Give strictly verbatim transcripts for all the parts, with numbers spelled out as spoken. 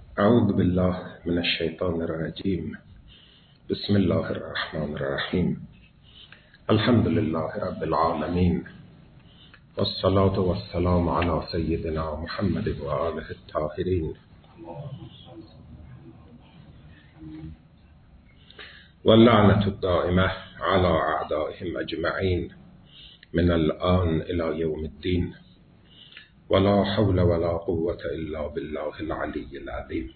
اعوذ بالله من الشیطان الرجیم. بسم الله الرحمن الرحیم. الحمد لله رب العالمین والصلاة والسلام علی سیدنا محمد و آله الطاهرین واللعنة الدائمة على اعدائهم اجمعین من الآن الى یوم الدین ولا حول ولا قوة الا بالله العلی العظیم.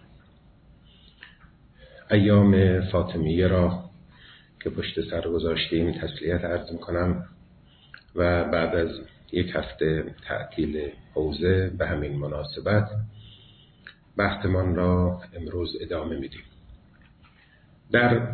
ایام فاطمیه را که پشت سر گذاشتیم تسلیت عرض میکنم و بعد از یک هفته تعطیل حوزه به همین مناسبت بحثمان را امروز ادامه میدیم. در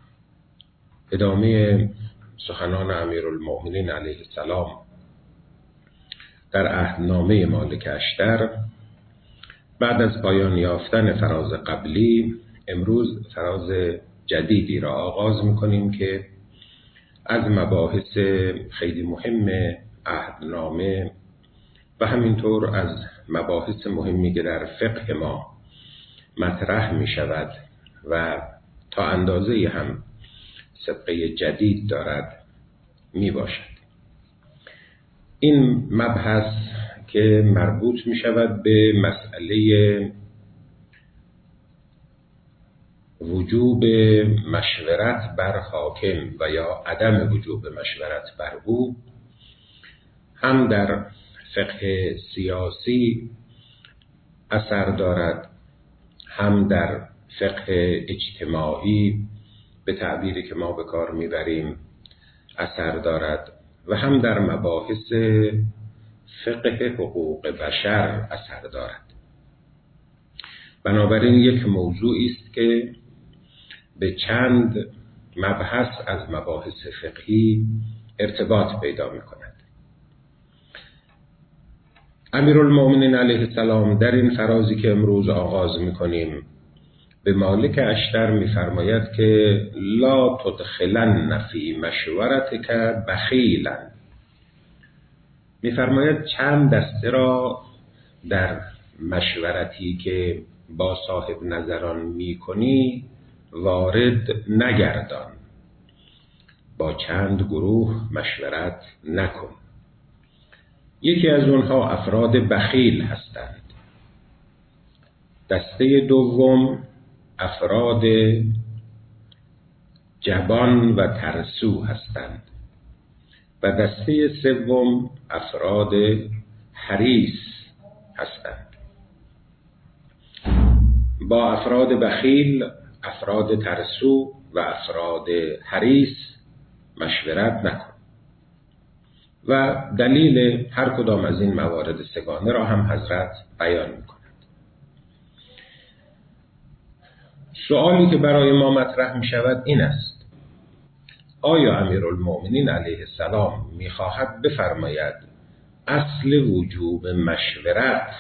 ادامه سخنان امیرالمؤمنین علیه السلام در عهدنامه مالک اشتر بعد از پایان یافتن فراز قبلی امروز فراز جدیدی را آغاز میکنیم که از مباحث خیلی مهم عهدنامه و همینطور از مباحث مهمی که در فقه ما مطرح می شود و تا اندازه هم سبقه جدید دارد می باشد. این مبحث که مربوط می شود به مسئله وجوب مشورت بر حاکم و یا عدم وجوب مشورت بر او هم در فقه سیاسی اثر دارد، هم در فقه اجتماعی به تعبیری که ما به کار میبریم اثر دارد و هم در مباحث فقه حقوق بشر اثر دارد. بنابراین یک موضوعی است که به چند مبحث از مباحث فقهی ارتباط پیدا می کند. امیرالمؤمنین علیه السلام در این فرازی که امروز آغاز می کنیم به مالک اشتر می فرماید که لا تدخلن فی مشورتک بخیلا. می فرماید چند دسته را در مشورتی که با صاحب نظران می کنی وارد نگردان، با چند گروه مشورت نکن. یکی از اونها افراد بخیل هستند. دسته دوم افراد جبان و ترسو هستند و دسته سوم افراد حریص هستند. با افراد بخیل، افراد ترسو و افراد حریص مشورت نکن. و دلیل هر کدام از این موارد سگانه را هم حضرت بیان می‌کند. سوالی که برای ما مطرح می‌شود این است: آیا امیرالمؤمنین علیه السلام می‌خواهد بفرماید اصل وجوب مشورت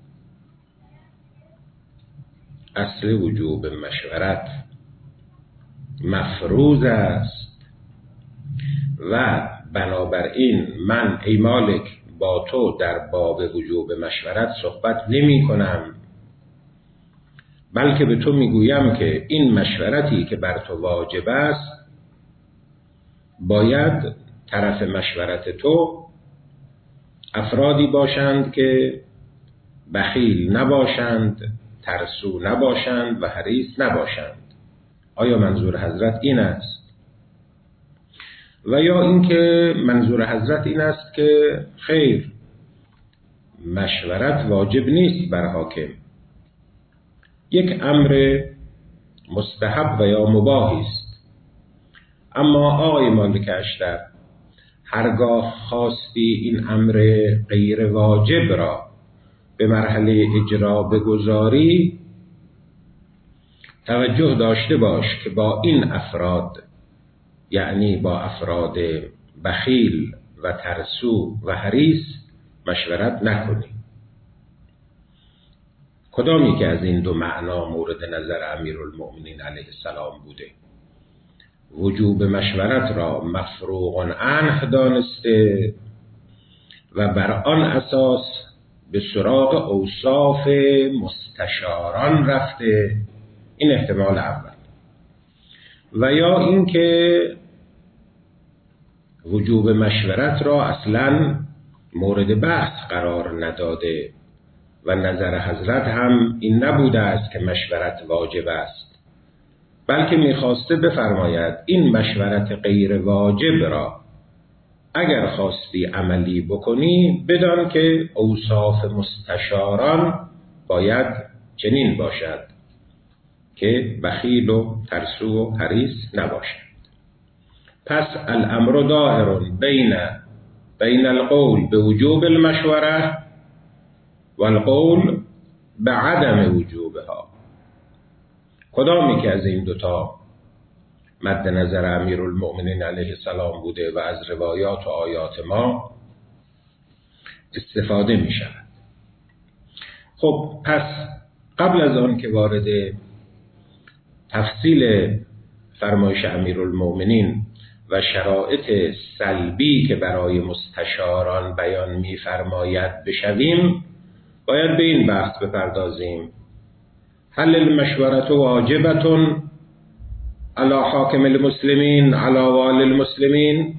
اصل وجوب مشورت مفروض است و بنابراین من ای مالک با تو در باب وجوب مشورت صحبت نمی کنم، بلکه به تو می گویم که این مشورتی که بر تو واجب است باید طرف مشورت تو افرادی باشند که بخیل نباشند، ترسو نباشند و حریص نباشند. آیا منظور حضرت این است؟ و یا اینکه منظور حضرت این است که خیر، مشورت واجب نیست بر حاکم، یک امر مستحب و یا مباحی است، اما آقای مالک اشتر هرگاه خواستی این امر غیر واجب را به مرحله اجرا بگذاری، توجه داشته باش که با این افراد، یعنی با افراد بخیل و ترسو و حریص مشورت نکنی. کدامی که از این دو معنا مورد نظر امیرالمؤمنین علیه السلام بوده؟ وجوب مشورت را مفروغ عنه دانسته و بر آن اساس به سراغ اوصاف مستشاران رفته، این احتمال اول. و یا اینکه وجوب مشورت را اصلاً مورد بحث قرار نداده و نظر حضرت هم این نبوده است که مشورت واجب است، بلکه میخواسته بفرماید این مشورت غیر واجب را اگر خواستی عملی بکنی بدان که اوصاف مستشاران باید چنین باشد که بخیل و ترسو و حریص نباشد. پس الامر دائر بین بین القول به وجوب المشوره و القول به عدم وجوبها. کدامی که از این دوتا مد نظر امیرالمؤمنین علیه السلام بوده و از روایات و آیات ما استفاده می شود. خب پس قبل از آن که وارد تفصیل فرمایش امیرالمؤمنین و شرایط سلبی که برای مستشاران بیان می فرماید بشویم، باید به این بحث بپردازیم: هل المشورة واجبة على حاکم المسلمین على والی المسلمین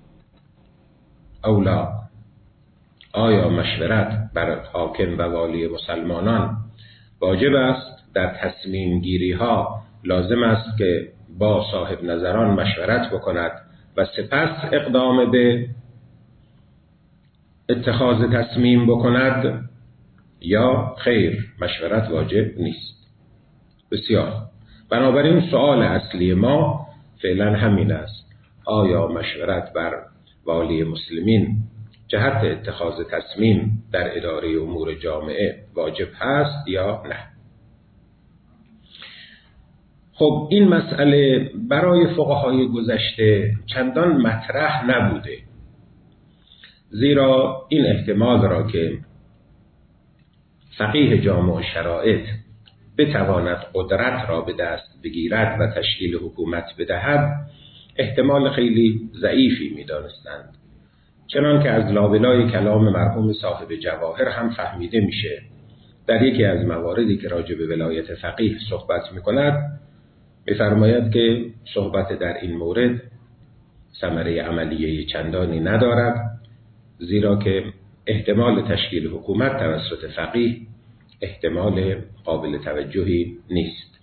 او لا؟ آیا مشورت بر حاکم و والی مسلمانان واجب است؟ در تصمیم گیری ها لازم است که با صاحب نظران مشورت بکند و سپس اقدام به اتخاذ تصمیم بکند، یا خیر مشورت واجب نیست؟ بسیار. بنابراین سؤال اصلی ما فعلا همین است: آیا مشورت بر والی مسلمین جهت اتخاذ تصمیم در اداره امور جامعه واجب هست یا نه؟ خب این مسئله برای فقهای گذشته چندان مطرح نبوده، زیرا این احتمال را که فقیه جامع شرایط بتواند قدرت را به دست بگیرد و تشکیل حکومت بدهد احتمال خیلی ضعیفی می دانستند. چنان که از لابلای کلام مرحوم صاحب جواهر هم فهمیده میشه، در یکی از مواردی که راجع به ولایت فقیه صحبت می کند می‌فرماید که صحبت در این مورد ثمره عملیه چندانی ندارد، زیرا که احتمال تشکیل حکومت توسط فقیه احتمال قابل توجهی نیست.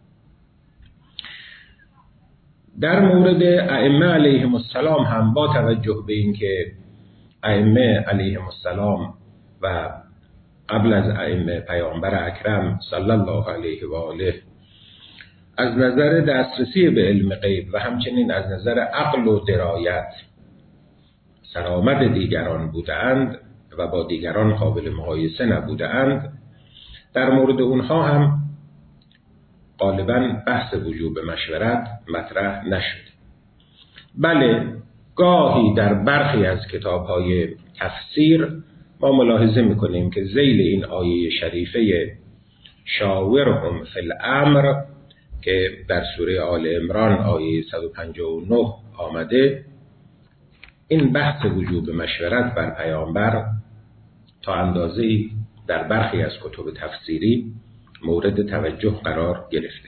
در مورد ائمه علیهم السلام هم با توجه به اینکه ائمه علیهم السلام و قبل از ائمه پیامبر اکرم صلی الله علیه و آله از نظر دسترسی به علم غیب و همچنین از نظر عقل و درایت سرآمد دیگران بودند و با دیگران قابل مقایسه نبودند، در مورد اونها هم غالباً بحث وجوب مشورت مطرح نشد. بله، گاهی در برخی از کتاب‌های تفسیر ما ملاحظه می‌کنیم که ذیل این آیه شریفه شاورهم فی الامر که در سوره آل عمران آیه صد و پنجاه و نه آمده، این بحث وجوب مشورت بر پیامبر تا اندازه‌ای در برخی از کتب تفسیری مورد توجه قرار گرفته.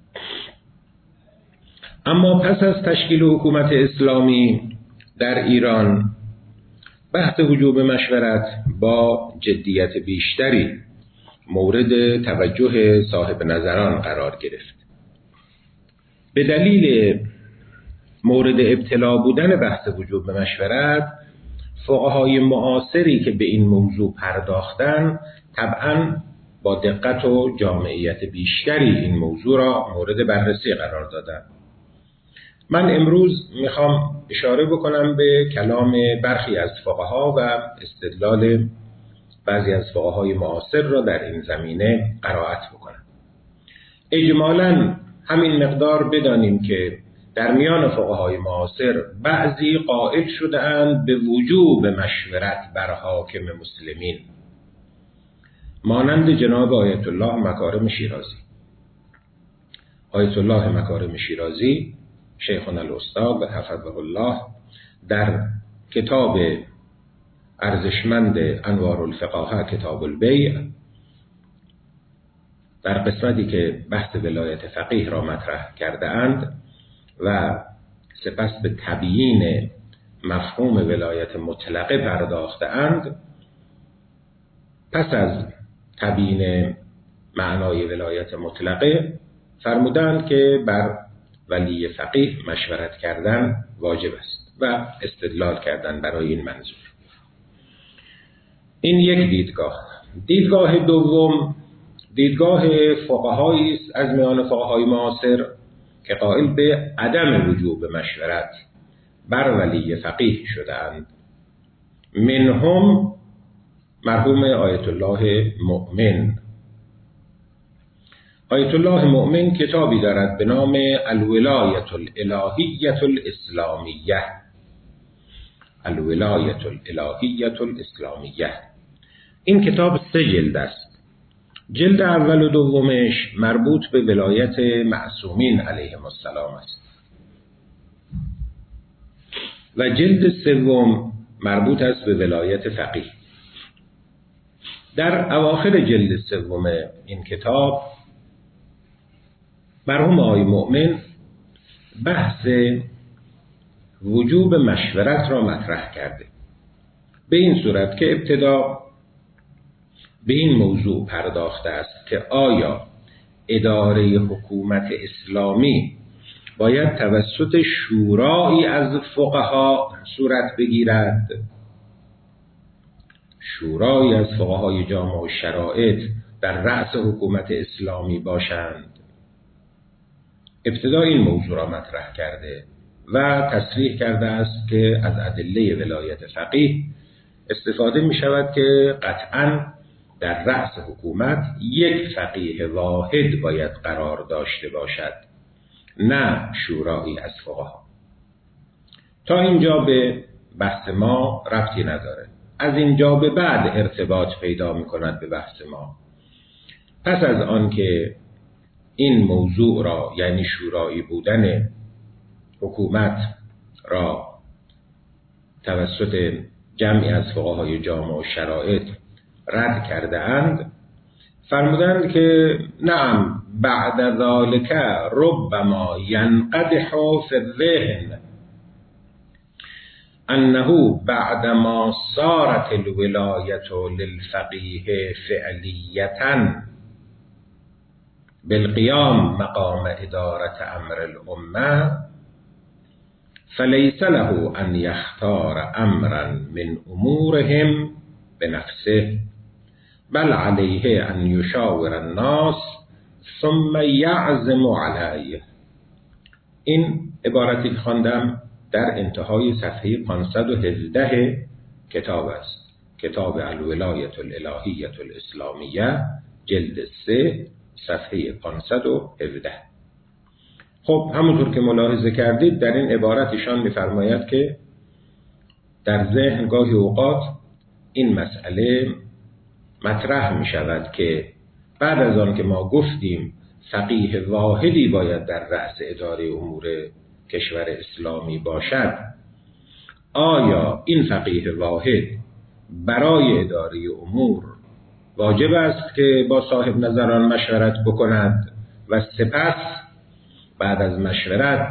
اما پس از تشکیل حکومت اسلامی در ایران بحث وجوب مشورت با جدیت بیشتری مورد توجه صاحب نظران قرار گرفت. به دلیل مورد ابتلا بودن بحث وجوب مشورت، فقهای معاصری که به این موضوع پرداختن طبعاً با دقت و جامعیت بیشتری این موضوع را مورد بررسی قرار دادن. من امروز میخوام اشاره بکنم به کلام برخی از فقها و استدلال بعضی از فقهای معاصر را در این زمینه قرائت بکنم. اجمالاً همین مقدار بدانیم که در میان فقهای معاصر بعضی قائل شده‌اند به وجوب مشورت بر حاکم مسلمین، مانند جناب آیت الله مکارم شیرازی. آیت الله مکارم شیرازی شیخنا الاستاد حفظه الله در کتاب ارزشمند انوار الفقاهه کتاب البیع در قسمتی که بحث ولایت فقیه را مطرح کرده اند و سپس به تبیین مفهوم ولایت مطلقه پرداخته اند، پس از تبیین معنای ولایت مطلقه فرمودند که بر ولی فقیه مشورت کردن واجب است و استدلال کردن برای این منظور. این یک دیدگاه. دیدگاه دوم دیدگاه فقهایی است از میان فقهای معاصر که قائل به عدم وجوب مشورت بر ولی فقیه شدند. منهم مرحوم آیت الله مؤمن. آیت الله مؤمن کتابی دارد به نام الولایت الالهیة الاسلامیه. الولایت الالهیة الاسلامیه. این کتاب سه جلد است. جلد اول و دومش مربوط به ولایت معصومین علیهم السلام است و جلد سوم مربوط است به ولایت فقیه. در اواخر جلد سوم این کتاب مرحوم آقای مؤمن بحث وجوب مشورت را مطرح کرده، به این صورت که ابتدا به این موضوع پرداخته است که آیا اداره حکومت اسلامی باید توسط شورایی از فقها صورت بگیرد، شورایی از فقهای جامع و شرائط در رأس حکومت اسلامی باشند. ابتدا این موضوع را مطرح کرده و تصریح کرده است که از ادله ولایت فقیه استفاده می شود که قطعاً در رأس حکومت یک فقیه واحد باید قرار داشته باشد، نه شورایی از فقها. تا اینجا به بحث ما ربطی نداره. از اینجا به بعد ارتباط پیدا می کند به بحث ما. پس از آن که این موضوع را، یعنی شورایی بودن حکومت را توسط جمعی از فقهای جامع و شرائط رد کرده اند، فرمودند که نعم بعد ذلك ربما ينقدح في الذهن انه بعدما صارت الولایة للفقیه فعلیة بالقیام مقام ادارة امر الامه فليس له ان يختار امرا من امورهم بنفسه بل عليه ان يشاور الناس ثم يعزم عليه. این عبارتی که خواندم در انتهای صفحه پانصد و هفده کتاب است. کتاب الولایت الالهیة الاسلامیه جلد سه صفحه پانصد و هفده. خب همونطور که ملاحظه کردید در این عبارت ایشان می‌فرماید که در ذهن گاهی اوقات این مسئله مطرح می شود که بعد از آن که ما گفتیم فقیه واحدی باید در رأس اداره امور کشور اسلامی باشد، آیا این فقیه واحد برای اداره امور واجب است که با صاحب نظران مشورت بکند و سپس بعد از مشورت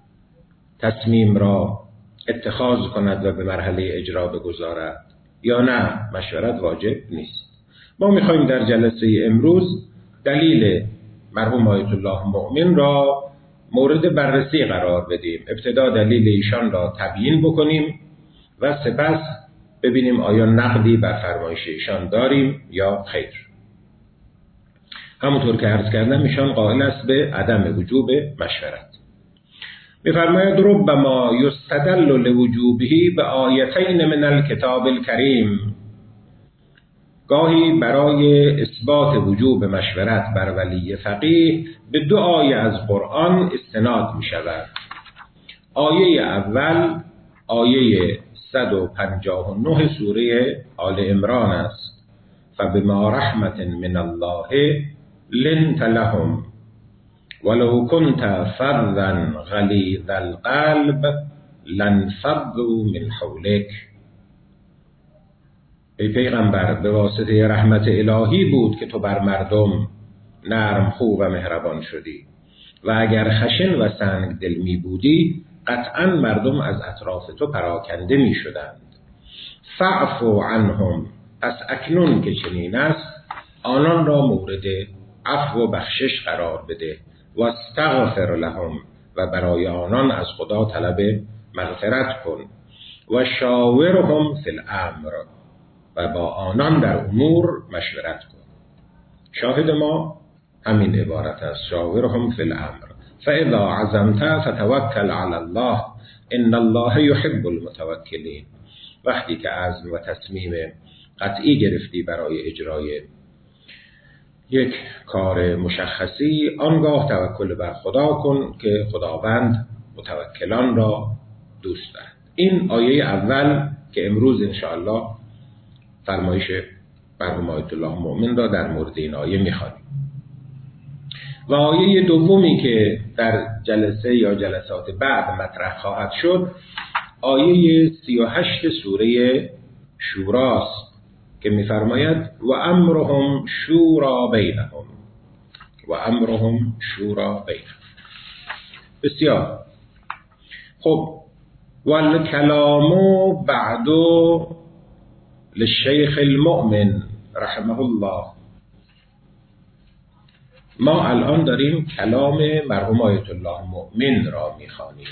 تصمیم را اتخاذ کند و به مرحله اجرا بگذارد، یا نه مشورت واجب نیست؟ ما میخوایم در جلسه امروز دلیل مرحوم آیت الله مؤمن را مورد بررسی قرار بدیم. ابتدا دلیل ایشان را تبیین بکنیم و سپس ببینیم آیا نقدی بر فرمایش ایشان داریم یا خیر. همونطور که عرض کردم ایشان قائل است به عدم وجوب مشورت. می‌فرماید ربما یستدل لوجوبه بآیتین من الکتاب الکریم. گاهی برای اثبات وجوب مشورت بر ولی فقیه به دو آیه از قرآن استناد می شود. آیه اول آیه صد و پنجاه و نه سوره آل عمران است. فبما رحمت من الله لنت لهم ولو كنت فظا غلیظ القلب لانفضوا من حولك. ای پیغمبر به واسطه رحمت الهی بود که تو بر مردم نرم خو و مهربان شدی و اگر خشن و سنگ دل می بودی قطعا مردم از اطراف تو پراکنده می شدند. فاعفو عنهم، پس اکنون که چنین است آنان را مورد عفو و بخشش قرار بده. و استغفر لهم، و برای آنان از خدا طلب مغفرت کن. و شاورهم فی الامر، و با آنان در امور مشورت کن. شاهد ما همین عبارت است، شاورهم فی الامر فاذا عزمت فتوکل علی الله ان الله یحب المتوکلین. وقتی که عزم و تصمیم قطعی گرفتی برای اجرای یک کار مشخصی، آنگاه توکل بر خدا کن که خداوند متوکلان را دوست دارد. این آیه اول که امروز انشاءالله فرمایش مرحوم آیت الله مؤمن را در مورد این آیه می‌خوانیم. و آیه دومی که در جلسه یا جلسات بعد مطرح خواهد شد آیه سی و هشت سوره شوراست که می‌فرماید و امرهم شورا بینهم، و امرهم شورا بینهم. بسیار خب، والکلام بعد للشیخ المؤمن رحمه الله. ما الان داریم کلام مرحوم آیت الله مؤمن را می‌خوانیم.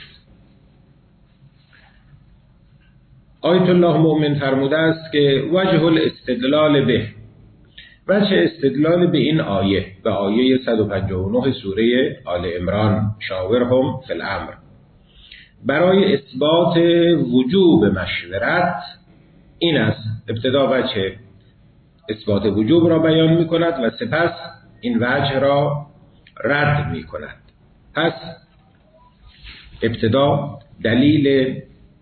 آیت الله مؤمن فرموده است که وجه الاستدلال به، وجه استدلال به این آیه، به آیه صد و پنجاه و نه سوره آل عمران شاورهم فی الامر، برای اثبات وجوب مشورت این است. ابتدا وجه اثبات وجوب را بیان می کند و سپس این وجه را رد می کند. پس ابتدا دلیل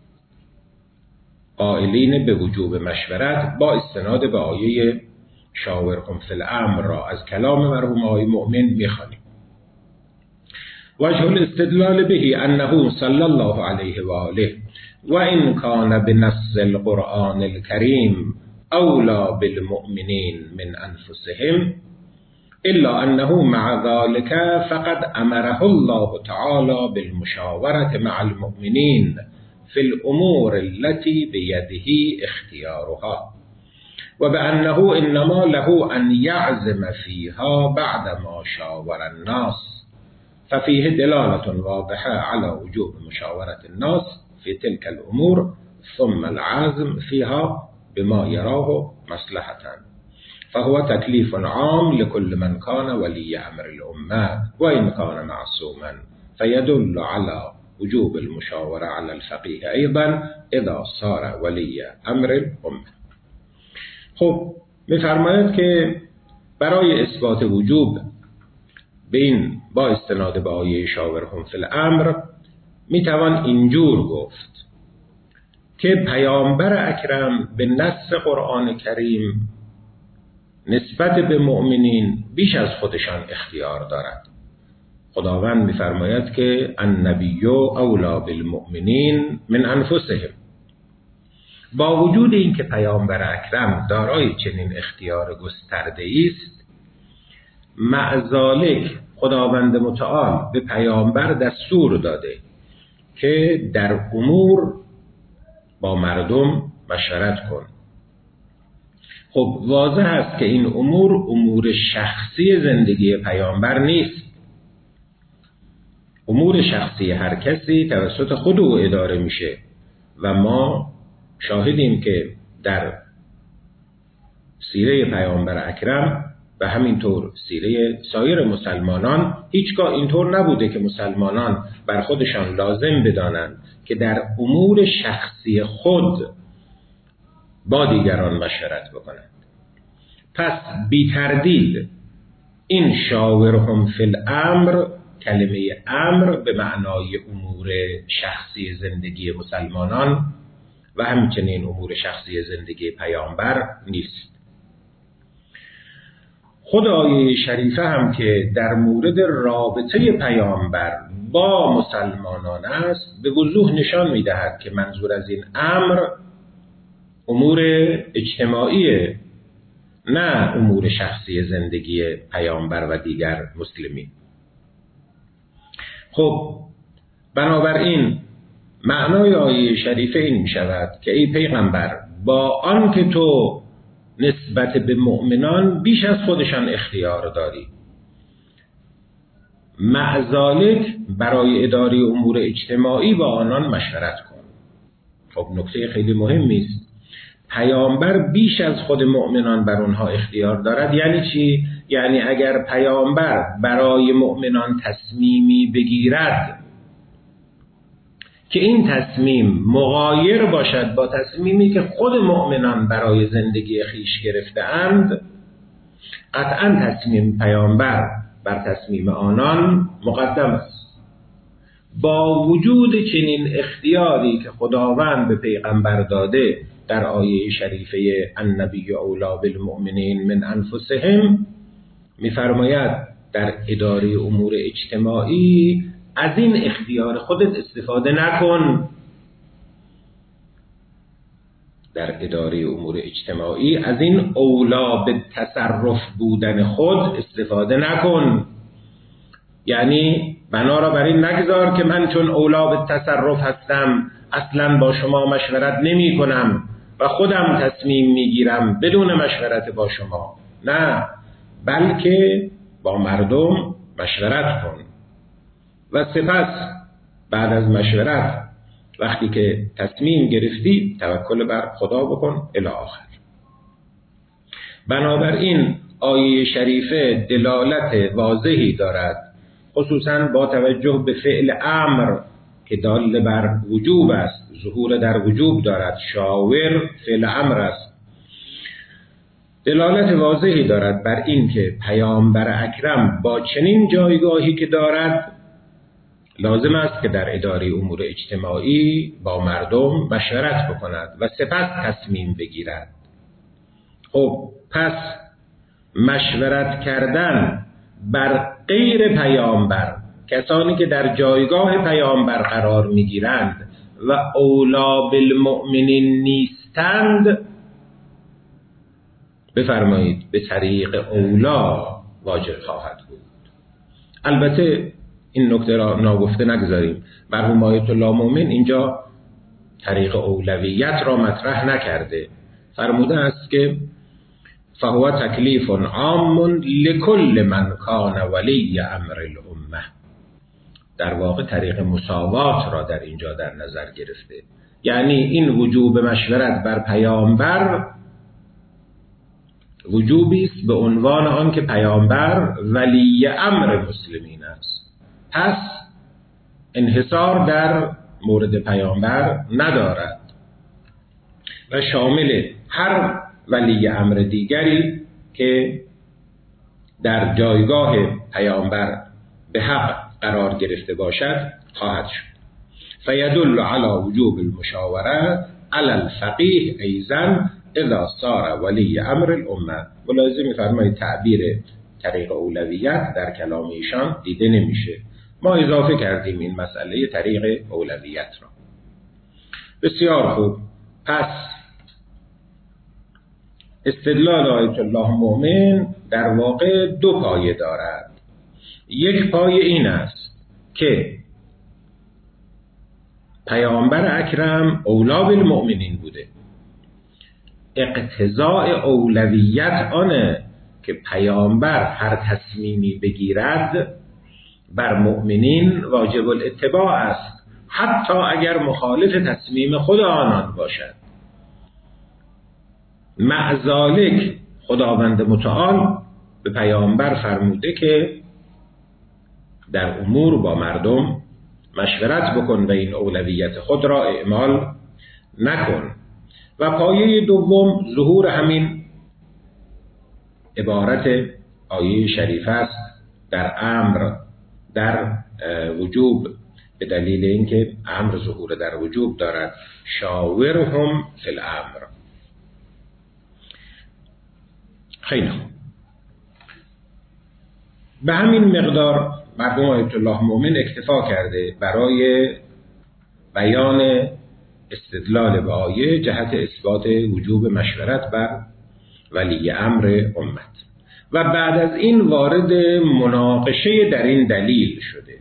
قائلین به وجوب مشورت با استناد به آیه شاورهم فی الامر را از کلام مرحوم آقای مؤمن می‌خوانیم. وجه الاستدلال به انه صلی الله علیه و آله و ان کان بنص القرآن الکریم اولا بالمؤمنین من انفسهم الا انه مع ذلك فقد امره الله تعالی بالمشاورة مع المؤمنین في الامور التي بيده اختيارها و بأنه انما له ان يعزم فيها بعدما شاور الناس ففيه دلالة واضحة على وجوب مشاورة الناس في تلك الامور ثم العزم فيها بما يراه مصلحة، فهو تكليف عام لكل من كان ولي امر الامة وان كان معصوما، فيدل على وجوب المشاورة على الفقيه أيضا إذا صار ولي أمر الأمة. خب می‌فرماید که برای اثبات وجوب به این با استناد به آیه شاورهم فی الامر میتوان اینجور گفت که پیامبر اکرم به نص قرآن کریم نسبت به مؤمنین بیش از خودشان اختیار دارد. خداوند می‌فرماید که النبی اولی بالمؤمنین من انفسهم. با وجود این که پیامبر اکرم دارای چنین اختیار گسترده‌ای است، مع ذالک خداوند متعال به پیامبر دستور داده که در امور با مردم مشورت کن. خب واضح است که این امور امور شخصی زندگی پیامبر نیست. امور شخصی هر کسی توسط خود او اداره میشه و ما شاهدیم که در سیره پیامبر اکرم و همینطور سیره سایر مسلمانان هیچگاه اینطور نبوده که مسلمانان بر خودشان لازم بدانند که در امور شخصی خود با دیگران مشورت بکنند. پس بی تردید این شاورهم فی الامر، کلمه امر به معنای امور شخصی زندگی مسلمانان و همچنین امور شخصی زندگی پیامبر نیست. خود آیه شریفه هم که در مورد رابطه پیامبر با مسلمانان است به وضوح نشان می‌دهد که منظور از این امر امور اجتماعی، نه امور شخصی زندگی پیامبر و دیگر مسلمین. خب بنابراین معنای آیه شریفه این می شود که ای پیغمبر، با آن که تو نسبت به مؤمنان بیش از خودشان اختیار داری، معذالک برای اداره امور اجتماعی با آنان مشورت کن. خب نکته خیلی مهمی است. پیامبر بیش از خود مؤمنان بر اونها اختیار دارد. یعنی چی؟ یعنی اگر پیامبر برای مؤمنان تصمیمی بگیرد که این تصمیم مغایر باشد با تصمیمی که خود مؤمنان برای زندگی خیش گرفته‌اند، قطعاً تصمیم پیامبر بر تصمیم آنان مقدم است. با وجود چنین اختیاری که خداوند به پیغمبر داده در آیه شریفه النبی اولی بالمؤمنین من انفسهم، می‌فرماید در اداره امور اجتماعی از این اختیار خودت استفاده نکن. در اداره امور اجتماعی از این اولا به تصرف بودن خود استفاده نکن. یعنی بنا را بر این نگذار که من چون اولا به تصرف هستم اصلا با شما مشورت نمی کنم و خودم تصمیم می گیرم بدون مشورت با شما. نه، بلکه با مردم مشورت کن و سپس بعد از مشورت وقتی که تصمیم گرفتی توکل بر خدا بکن الی آخر. بنابراین آیه شریفه دلالت واضحی دارد، خصوصا با توجه به فعل امر که دال بر وجوب است، ظهور در وجوب دارد. شاور فعل امر است. دلالت واضحی دارد بر این که پیامبر اکرم با چنین جایگاهی که دارد لازم است که در اداره امور اجتماعی با مردم مشورت بکند و سپس تصمیم بگیرد. خب پس مشورت کردن بر غیر پیامبر، کسانی که در جایگاه پیامبر قرار میگیرند و اولا بالمؤمنین نیستند، بفرمایید به طریق اولا واجب خواهد بود. البته این نکته را ناگفته نگذاریم، مرحوم آیت الله مومن اینجا طریق اولویت را مطرح نکرده. فرموده است که فهو تکلیف عام لکل من کان ولی امر الامه. در واقع طریق مساوات را در اینجا در نظر گرفته. یعنی این وجوب مشورت بر پیامبر وجوبی است به عنوان آن که پیامبر ولی امر مسلمین است. پس انحصار در مورد پیامبر ندارد و شامل هر ولی امر دیگری که در جایگاه پیامبر به حق قرار گرفته باشد خواهد شد. فیدل علی وجوب المشاوره علی الفقیه ایضا اذا صار ولی امر الامه. ملاحظه می‌فرمایید تعبیر طریق اولویت در کلام ایشان دیده نمیشه. ما اضافه کردیم این مسئله طریق اولویت را. بسیار خوب. پس استدلال آیت الله مومن در واقع دو پایه دارد. یک پایه این است که پیامبر اکرم اولا بالمؤمنین بوده. اقتضاء اولویت آنه که پیامبر هر تصمیمی بگیرد بر مؤمنین واجب الاتباع است، حتی اگر مخالف تصمیم خود آنان باشد. مع ذالک خداوند متعال به پیامبر فرموده که در امور با مردم مشورت بکن و این اولویت خود را اعمال نکن. و پایه دوم ظهور همین عبارت آیه شریف است در امر در وجوب، به دلیل اینکه امر ظهور در وجوب دارد. شاورهم فی الامر. خیلی خوب. به همین مقدار مرحوم آیت الله مومن اکتفا کرده برای بیان استدلال به آیه جهت اثبات وجوب مشورت بر ولی امر امت و بعد از این وارد مناقشه در این دلیل شده.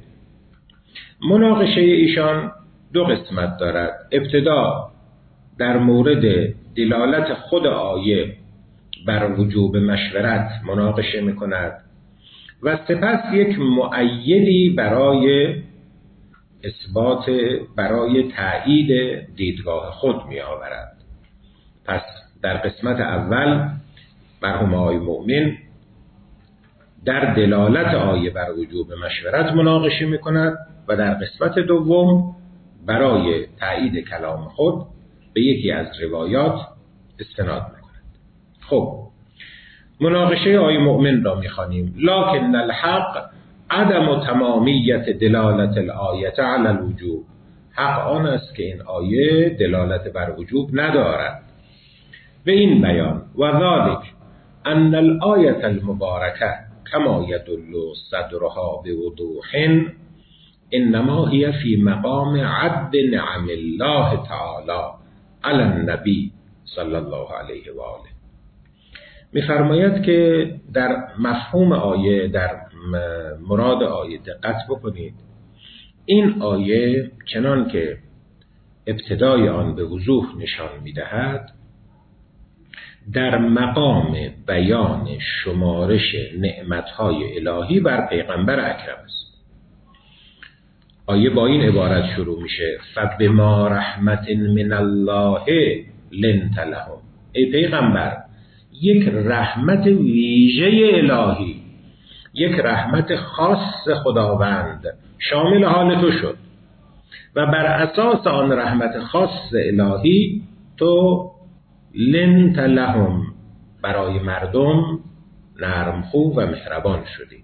مناقشه ایشان دو قسمت دارد. ابتدا در مورد دلالت خود آیه بر وجوب مشورت مناقشه می کند و سپس یک مؤیدی برای اثبات برای تایید دیدگاه خود می آورد. پس در قسمت اول مرحوم آقای مؤمن در دلالت آیه بر وجوب مشورت مناقشه می کند و در قسمت دوم برای تایید کلام خود به یکی از روایات استناد می کند. خب مناقشه آیه مؤمن را می خوانیم. لکن الحق عدم تمامیت دلالت الآیت علی الوجوب. حق آن است که این آیه دلالت بر وجوب ندارد. به این بیان و ذالک ان الآیت المبارکه کما یدل صدرها بوضوح انما هي فی مقام عد نعم الله تعالی علی النبی صلی الله علیه و آله. می‌فرماید که در مفهوم آیه، در مراد آیه دقت بکنید. این آیه چنان که ابتدای آن به وضوح نشان می‌دهد در مقام بیان شمارش نعمت‌های الهی بر پیغمبر اکرم است. آیه با این عبارت شروع میشه: فبما رحمت من الله لنت لهم. ای پیغمبر، یک رحمت ویژه الهی، یک رحمت خاص خداوند شامل حال تو شد و بر اساس آن رحمت خاص الهی تو لنت لهم برای مردم نرمخو و مهربان شدی.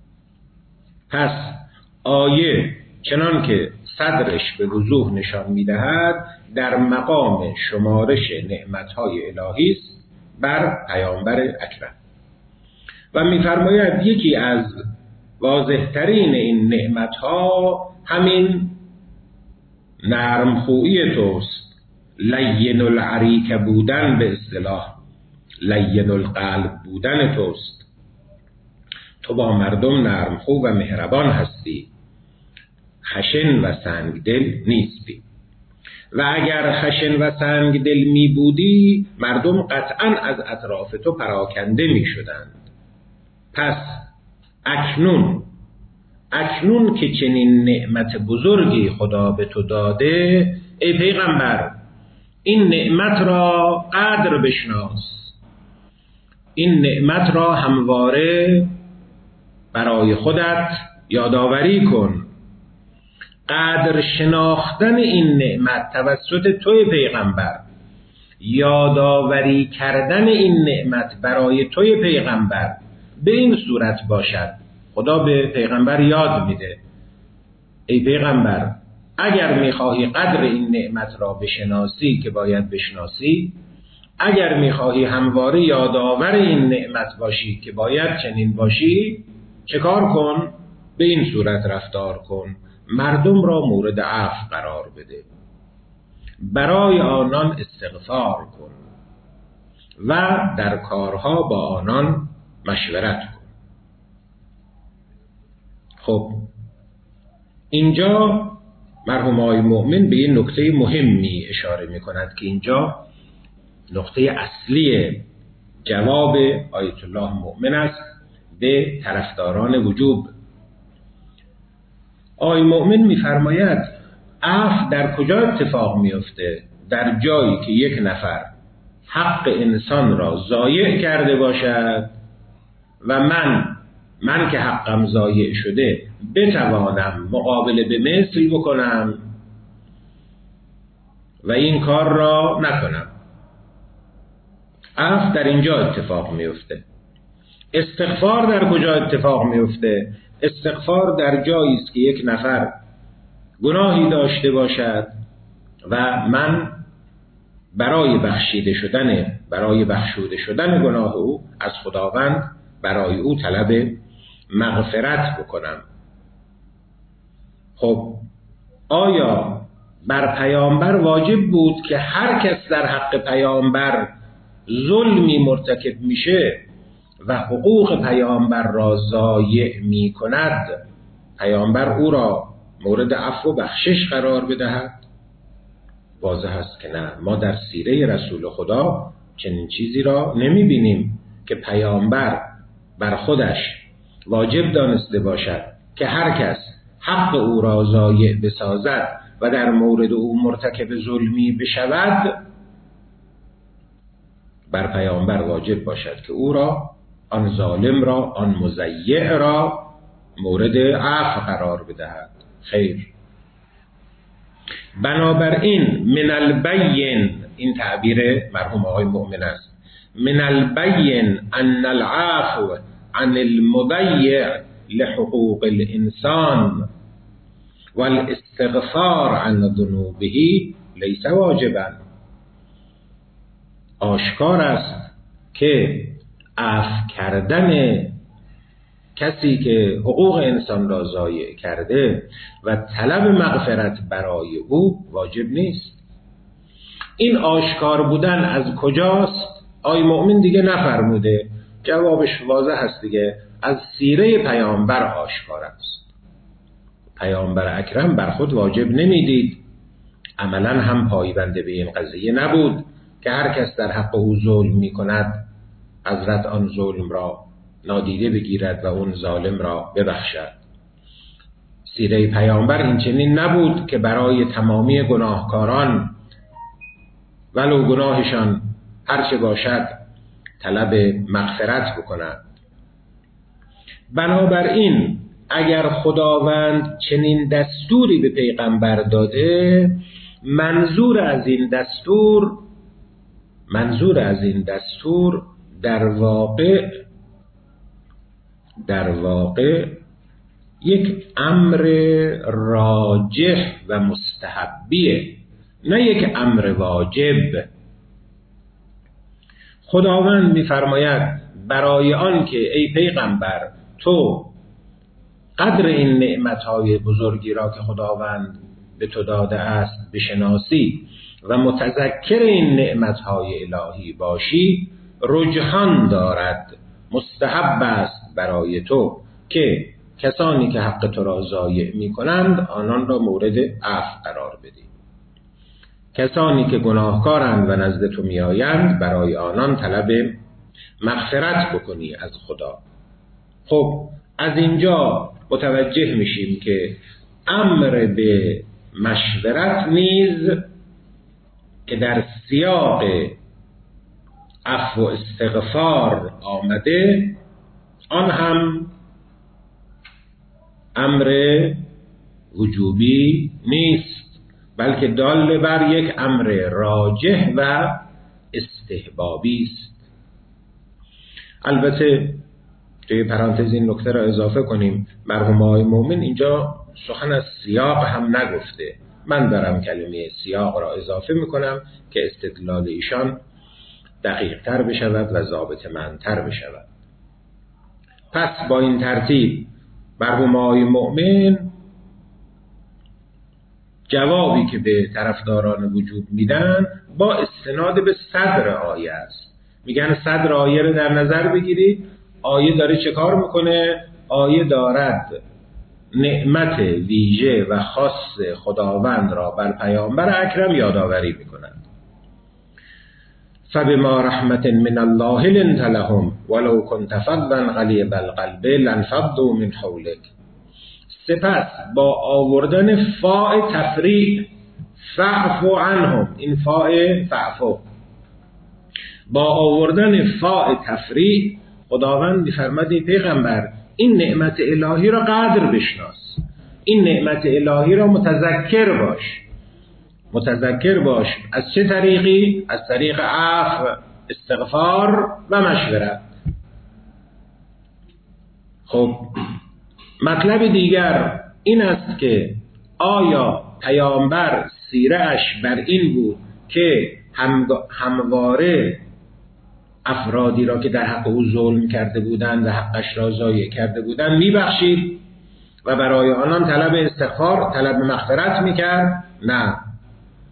پس آیه چنان که صدرش به وضوح نشان می‌دهد در مقام شمارش نعمت‌های الهی است بر پیامبر اکرم و می‌فرماید یکی از واضح‌ترین این نعمت‌ها همین نرمخویی توست، لین العریک بودن، به اصطلاح لین القلب بودن توست. تو با مردم نرمخو و مهربان هستی، خشن و سنگدل نیستی. و اگر خشن و سنگدل می بودی مردم قطعاً از اطراف تو پراکنده می شدند. پس اکنون اکنون که چنین نعمت بزرگی خدا به تو داده، ای پیغمبر این نعمت را قدر بشناس، این نعمت را همواره برای خودت یادآوری کن. قدر شناختن این نعمت توسط توی پیغمبر، یادآوری کردن این نعمت برای توی پیغمبر به این صورت باشد. خدا به پیغمبر یاد میده: ای پیغمبر، اگر میخواهی قدر این نعمت را بشناسی که باید بشناسی، اگر میخواهی همواره یادآور این نعمت باشی که باید چنین باشی، چه کار کن؟ به این صورت رفتار کن: مردم را مورد عفو قرار بده، برای آنان استغفار کن و در کارها با آنان مشورت کن. خب اینجا مرحوم آقای مؤمن به این نکته مهمی اشاره می کند که اینجا نقطه اصلی جواب آیت الله مؤمن است به طرفداران وجوب. آقای مؤمن می فرماید عفو در کجا اتفاق می افته؟ در جایی که یک نفر حق انسان را ضایع کرده باشد و من من که حقم ضایع شده بتوانم مقابله به مثل بکنم و این کار را نکنم. عفو در اینجا اتفاق میفته. استغفار در کجا اتفاق میفته؟ استغفار در جایی است که یک نفر گناهی داشته باشد و من برای بخشیده شدن برای بخشوده شدن گناه او از خداوند برای او طلب مغفرت بکنم. خب آیا بر پیامبر واجب بود که هر کس در حق پیامبر ظلمی مرتکب میشه و حقوق پیامبر را ضایع می کند، پیامبر او را مورد عفو و بخشش قرار بدهد؟ واضح است که نه. ما در سیره رسول خدا چنین چیزی را نمی بینیم که پیامبر بر خودش واجب دانسته باشد که هر کس حق او را ضایع بسازد و در مورد او مرتکب ظلمی بشود، بر پیامبر واجب باشد که او را، آن ظالم را، آن مضیع را مورد عفو قرار بدهد. خیر. بنابراین من البین، این تعبیر مرحوم آقای مؤمن است، من البین ان العفو عن المضیع لحقوق الانسان والاستغفار عن ذنوبه لیس واجبا. آشکار است که عفو کردن کسی که حقوق انسان را ضایع کرده و طلب مغفرت برای او واجب نیست. این آشکار بودن از کجاست؟ آی مؤمن دیگه نفرموده، جوابش واضح است دیگه، از سیره پیامبر آشکار است. پیامبر اکرم بر خود واجب نمیدید، عملا هم پایبنده به این قضیه نبود که هر کس در حق او ظلم می کند حضرت آن ظلم را نادیده بگیرد و اون ظالم را ببخشد. سیره پیامبر این چنین نبود که برای تمامی گناهکاران ولو گناهشان هرچه باشد طلب مغفرت بکند. بنابراین اگر خداوند چنین دستوری به پیغمبر داده، منظور از این دستور منظور از این دستور در واقع در واقع یک امر راجح و مستحبیه، نه یک امر واجب. خداوند می‌فرماید برای آن که ای پیغمبر تو قدر این نعمت‌های بزرگی را که خداوند به تو داده است بشناسی و متذکر این نعمت‌های الهی باشی، رجحان دارد، مستحب است برای تو که کسانی که حق تو را ضایع می‌کنند آنان را مورد عفو قرار بدی. کسانی که گناهکارند و نزد تو میآیند برای آنان طلب مغفرت بکنی از خدا. خب از اینجا متوجه میشیم که امر به مشورت نیز که در سیاق عفو و استغفار آمده، آن هم امر وجوبی نیست، بلکه دال بر یک امر راجح و استحبابی است. البته توی پرانتز این نکته را اضافه کنیم، مرحوم آقای مؤمن اینجا سخن از سیاق هم نگفته، من دارم کلمه سیاق را اضافه میکنم که استدلال ایشان دقیق تر بشود و ضابطه‌مندتر بشود. پس با این ترتیب مرحوم آقای مؤمن جوابی که به طرفداران وجوب میدن با استناد به صدر آیه است. میگن صدر آیه رو در نظر بگیرید، آیه داره چه کار میکنه؟ آیه دارد نعمت ویژه و خاص خداوند را بر پیامبر اکرم یادآوری میکند. فبما رحمت من الله لنت لهم ولو كنت فظا غلیظ القلب لانفضوا من حولك. سپس با آوردن فاء تفریع، فاعف عنهم، این فاء فاعفو، با آوردن فاء تفریع خداوند می‌فرماید پیغمبر این نعمت الهی را قدر بشناس، این نعمت الهی را متذکر باش. متذکر باش از چه طریقی؟ از طریق عفو، استغفار و مشورت. خب مطلب دیگر این است که آیا پیامبر سیره‌اش بر این بود که هم همواره افرادی را که در حق او ظلم کرده بودند و حقش را ضایع کرده بودند میبخشید و برای آنان طلب استغفار، طلب مغفرت میکرد؟ نه،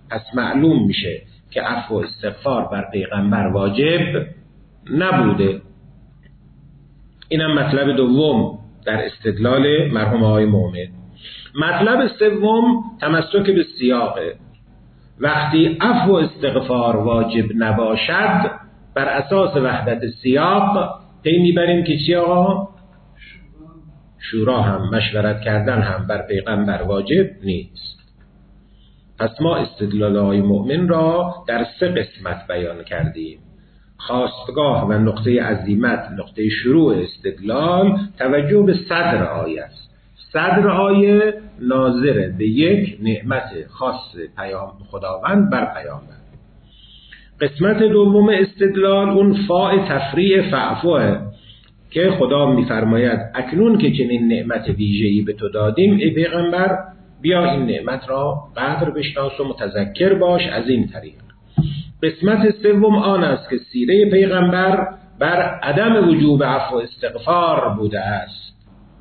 پس معلوم میشه که عفو و استغفار بر پیغمبر واجب نبوده. اینم مطلب دوم در استدلال مرحوم آقای مومن. مطلب سوم تمسک به سیاقه. وقتی عفو و استغفار واجب نباشد، بر اساس وحدت سیاق پی میبریم که چی آقا؟ شورا هم، مشورت کردن هم بر پیغمبر واجب نیست. پس ما استدلال آقای مؤمن را در سه قسمت بیان کردیم. خاستگاه و نقطه عزیمت، نقطه شروع استدلال توجه به صدر آیه است. صدر آیه ناظر به یک نعمت خاص پیام خداوند بر پیامبر. قسمت دوم استدلال اون فاء تفریع فعفوه که خدا میفرماید اکنون که چنین نعمت ویژه‌ای به تو دادیم ای پیغمبر، بیا این نعمت را قدر بشناس و متذکر باش از این طریق. قسمت سوم آن است که سیره پیغمبر بر عدم وجوب عفو و استغفار بوده است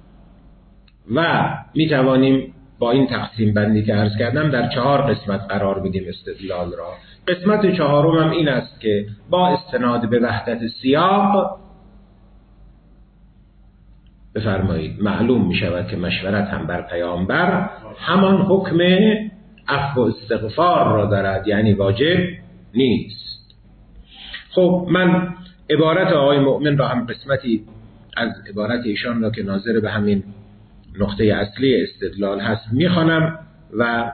و می توانیم با این تقسیم بندی که عرض کردم در چهار قسمت قرار بدیم استدلال را. قسمت چهارم هم این است که با استناد به وحدت سیاق بفرمایید معلوم می شود که مشورت هم بر پیامبر همان حکم عفو و استغفار را دارد، یعنی واجب نیست. خب من عبارت آقای مؤمن را هم قسمتی از عبارت ایشان را که ناظر به همین نقطه اصلی استدلال هست میخوانم و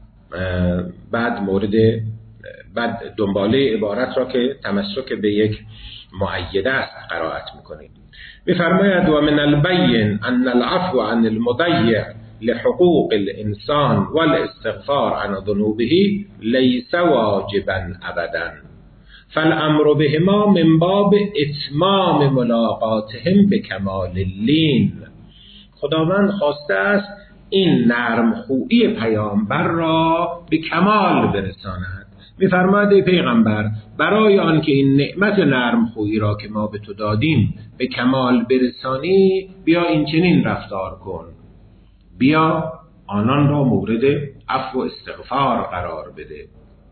بعد مورد بعد دنباله عبارت را که تمسک به یک مؤیده است قرائت میکنیم. میفرماید و من البین ان العفو عن المضيع لحقوق الانسان والاستغفار عن ذنوبه ليس واجبا ابدا فالامر بهما من باب اتمام ملاقاتهم بکمال اللین. خداوند خواسته است این نرم خویی پیامبر را به کمال برساند. می‌فرماید ای پیغمبر برای آنکه این نعمت نرم خویی را که ما به تو دادیم به کمال برسانی، بیا این چنین رفتار کن، بیا آنان را مورد عفو و استغفار قرار بده.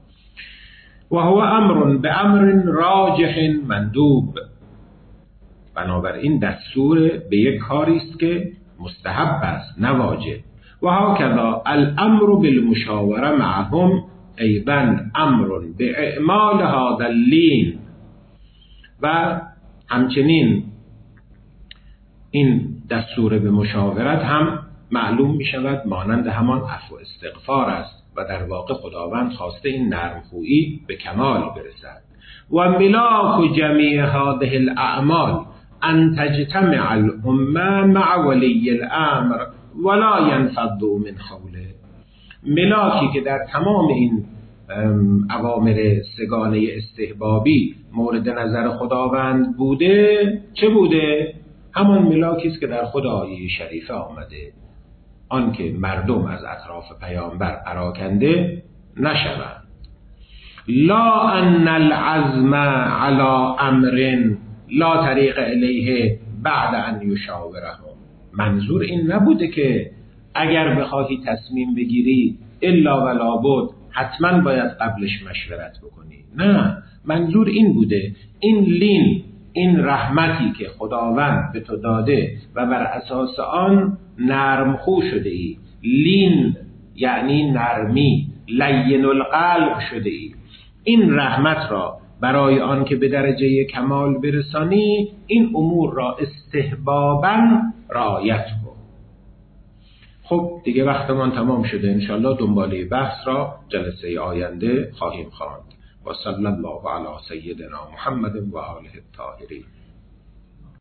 و هو امر به امر راجح مندوب. بنابراین دستور به یک کاری است که مستحب است نه واجب. و هکذا الامر بالمشاوره معهم ایضا امر به اعمال هذا اللین. و همچنین این دستور به مشاورت هم معلوم می شود مانند همان عفو استغفار است و در واقع خداوند خواسته این نرم خویی به کمال برسد. و ملاک جمیع هذه الاعمال ان تجتمع الامه مع ولی الامر ولا ينفضوا من حوله. ملاکی که در تمام این اوامر سگانه استحبابی مورد نظر خداوند بوده چه بوده؟ همان ملاکی است که در خود آیه شریفه آمده، آن که مردم از اطراف پیامبر پراکنده نشوند. لا ان العزم على امر لا طریق الیه بعد ان یشاورهم. منظور این نبوده که اگر بخواهی تصمیم بگیری الا ولا بد حتما باید قبلش مشورت بکنی. نه، منظور این بوده این لین، این رحمتی که خداوند به تو داده و بر اساس آن نرم خو شده ای، لین یعنی نرمی، لین القلب شده ای، این رحمت را برای آن که به درجه کمال برسانی این امور را استحباباً رعایت کن. خب دیگه وقتمان تمام شده، انشالله دنباله بحث را جلسه آینده خواهیم خواند. و صلی الله علی سیدنا محمد و آله الطاهرین.